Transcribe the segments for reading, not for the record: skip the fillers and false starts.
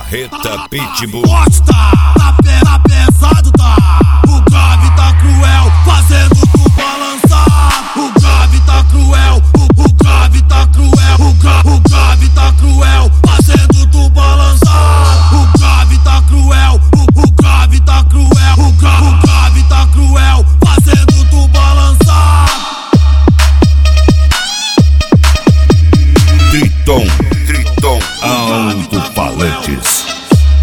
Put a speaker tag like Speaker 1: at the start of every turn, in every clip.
Speaker 1: Marreta Pitbull.
Speaker 2: Forte tá pesado, tá. O grave tá cruel, fazendo tu balançar. O grave tá cruel, o grave tá cruel. O grave tá cruel, fazendo tu balançar. O grave tá cruel, o grave tá cruel. O grave tá cruel, fazendo tu balançar.
Speaker 1: Triton Alto-Falantes.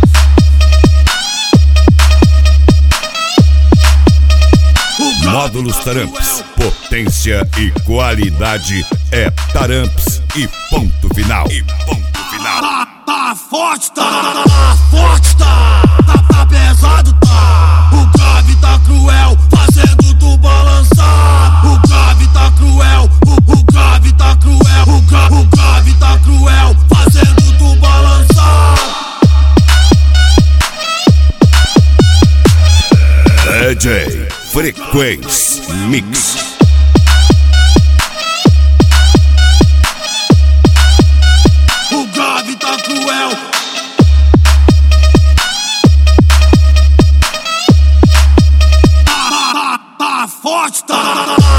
Speaker 1: Módulos Taramps, potência e qualidade é Taramps e ponto final.
Speaker 2: Tá forte, tá forte, tá pesado, tá. O grave tá cruel, fazendo tu balançar. O grave tá cruel, o grave tá cruel. O grave tá cruel, fazendo tu balançar.
Speaker 1: DJ Frequência Mix.
Speaker 2: O grave tá cruel. Tá forte, tá